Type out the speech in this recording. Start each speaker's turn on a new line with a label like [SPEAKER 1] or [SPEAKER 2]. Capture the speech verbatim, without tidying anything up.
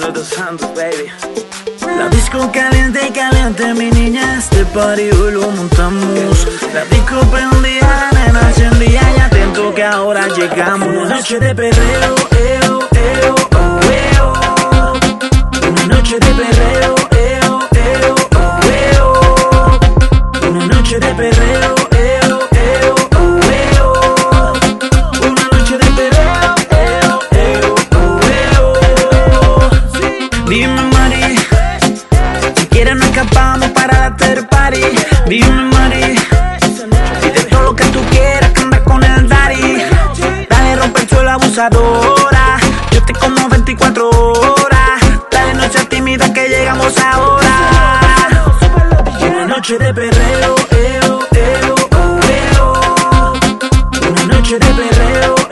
[SPEAKER 1] los dos santos, baby.
[SPEAKER 2] La disco caliente, caliente, mi niña, este party hoy lo montamos. La disco prendida, nena encendida, ya atento que ahora llegamos. Una noche de perreo, eo, eo, oh, eo. Una noche de perreo, eo, eo, oh, eo. Una noche de perreo, eo, eo, oh, eo. Una noche de perreo, eo, eo, oh, eo. Dime, Mari, si quieres nos escapamos para la after party. Dime, Mari, pide todo lo que tú quieras, que andas con el daddy. Dale, rompe el suelo, abusadora. Yo te como veinticuatro horas. Dale, no seas tímida que llegamos ahora. Una noche de perreo, eo, eo, oh, eo. Una noche de perreo,